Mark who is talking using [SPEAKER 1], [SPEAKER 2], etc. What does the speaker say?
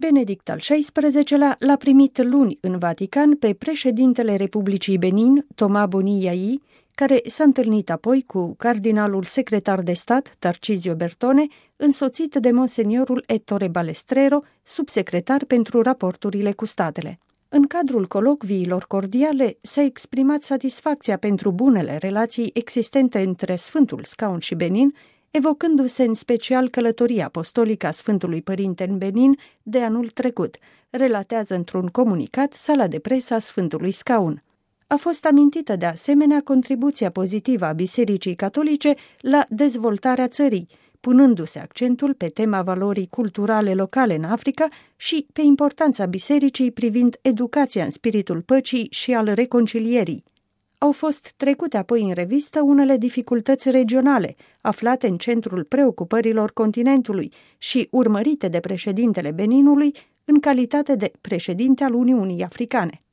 [SPEAKER 1] Benedict al XVI-lea l-a primit luni în Vatican pe președintele Republicii Benin, Thomas Boni Yayi, care s-a întâlnit apoi cu cardinalul secretar de stat, Tarcisio Bertone, însoțit de monseniorul Ettore Balestrero, subsecretar pentru raporturile cu statele. În cadrul colocviilor cordiale s-a exprimat satisfacția pentru bunele relații existente între Sfântul Scaun și Benin, evocându-se în special călătoria apostolică a Sfântului Părinte în Benin de anul trecut, relatează într-un comunicat sala de presă a Sfântului Scaun. A fost amintită de asemenea contribuția pozitivă a Bisericii Catolice la dezvoltarea țării, punându-se accentul pe tema valorii culturale locale în Africa și pe importanța bisericii privind educația în spiritul păcii și al reconcilierii. Au fost trecute apoi în revistă unele dificultăți regionale, aflate în centrul preocupărilor continentului și urmărite de președintele Beninului în calitate de președinte al Uniunii Africane.